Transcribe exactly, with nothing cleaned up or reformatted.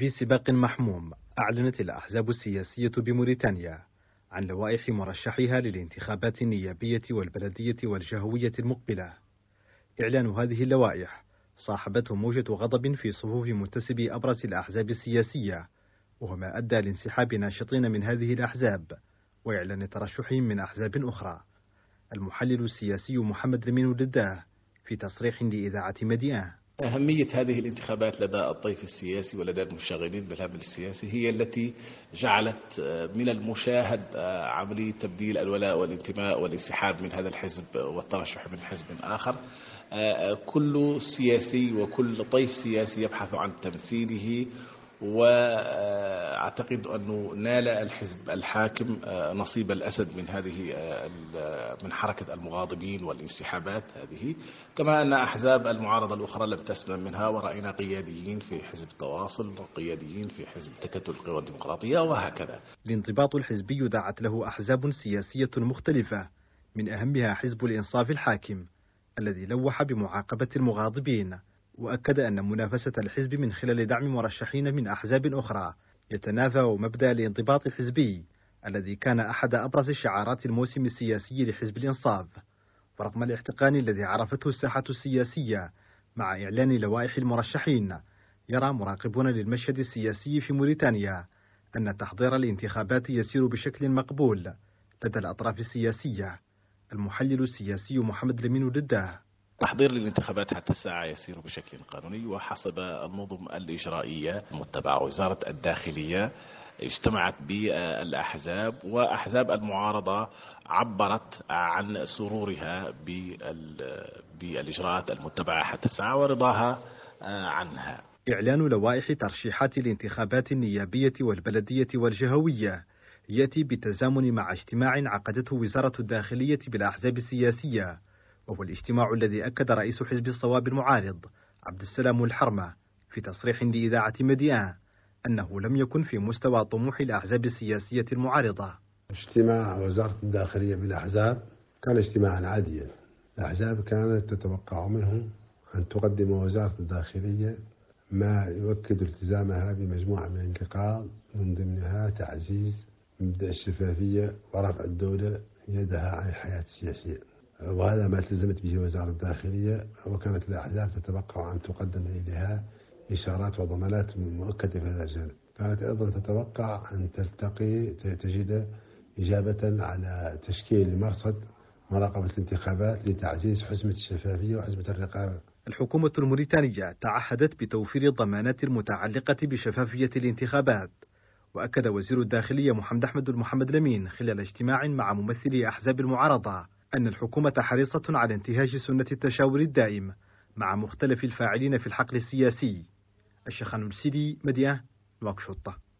في سباق محموم، أعلنت الأحزاب السياسية بموريتانيا عن لوائح مرشحيها للانتخابات النيابية والبلدية والجهوية المقبلة. إعلان هذه اللوائح صاحبته موجة غضب في صفوف منتسبي أبرز الأحزاب السياسية، وهو ما أدى لانسحاب ناشطين من هذه الأحزاب وإعلان ترشحهم من أحزاب أخرى. المحلل السياسي محمد لمين ولداه في تصريح لإذاعة مديان: أهمية هذه الانتخابات لدى الطيف السياسي ولدى المشغلين بالهم السياسي هي التي جعلت من المشاهد عملية تبديل الولاء والانتماء والانسحاب من هذا الحزب والترشح من حزب آخر. كل سياسي وكل طيف سياسي يبحث عن تمثيله، وأعتقد أنه نال الحزب الحاكم نصيب الأسد من هذه من حركة المغاضبين والانسحابات هذه، كما أن أحزاب المعارضة الأخرى لم تسلم منها، ورأينا قياديين في حزب التواصل وقياديين في حزب تكتل القوى الديمقراطية وهكذا. الانضباط الحزبي دعت له أحزاب سياسية مختلفة، من أهمها حزب الإنصاف الحاكم الذي لوح بمعاقبة المغاضبين، وأكد أن منافسة الحزب من خلال دعم مرشحين من أحزاب أخرى يتنافى مبدأ الانضباط الحزبي الذي كان أحد أبرز شعارات الموسم السياسي لحزب الإنصاف. ورغم الاحتقان الذي عرفته الساحة السياسية مع إعلان لوائح المرشحين، يرى مراقبون للمشهد السياسي في موريتانيا أن تحضير الانتخابات يسير بشكل مقبول لدى الأطراف السياسية. المحلل السياسي محمد لمين ولداه: تحضير للانتخابات حتى الساعة يسير بشكل قانوني وحسب النظم الإجرائية المتبعة. وزارة الداخلية اجتمعت بالأحزاب، وأحزاب المعارضة عبرت عن سرورها بالإجراءات المتبعة حتى الساعة ورضاها عنها. إعلان لوائح ترشيحات الانتخابات النيابية والبلدية والجهوية يأتي بالتزامن مع اجتماع عقدته وزارة الداخلية بالأحزاب السياسية، وهو الاجتماع الذي أكد رئيس حزب الصواب المعارض عبد السلام الحرمة في تصريح لإذاعة مديان أنه لم يكن في مستوى طموح الأحزاب السياسية المعارضة. اجتماع وزارة الداخلية بالأحزاب كان اجتماعا عاديا. الأحزاب كانت تتوقع منه أن تقدم وزارة الداخلية ما يؤكد التزامها بمجموعة من النقاط، من ضمنها تعزيز مبدأ الشفافية ورفع الدولة يدها عن الحياة السياسية، وهذا ما التزمت به وزارة الداخلية. وكانت الأحزاب تتوقع أن تقدم إليها إشارات وضمانات مؤكدة في هذا الجانب. كانت أيضا تتوقع أن تلتقي تجد إجابة على تشكيل مرصد مراقبة الانتخابات لتعزيز حزمة الشفافية وحزمة الرقابة. الحكومة الموريتانية تعهدت بتوفير الضمانات المتعلقة بشفافية الانتخابات. وأكد وزير الداخلية محمد أحمد محمد لمين خلال اجتماع مع ممثلي أحزاب المعارضة أن الحكومة حريصة على انتهاج سنة التشاور الدائم مع مختلف الفاعلين في الحقل السياسي. الشيخان السيدي، مديان، نواكشوط.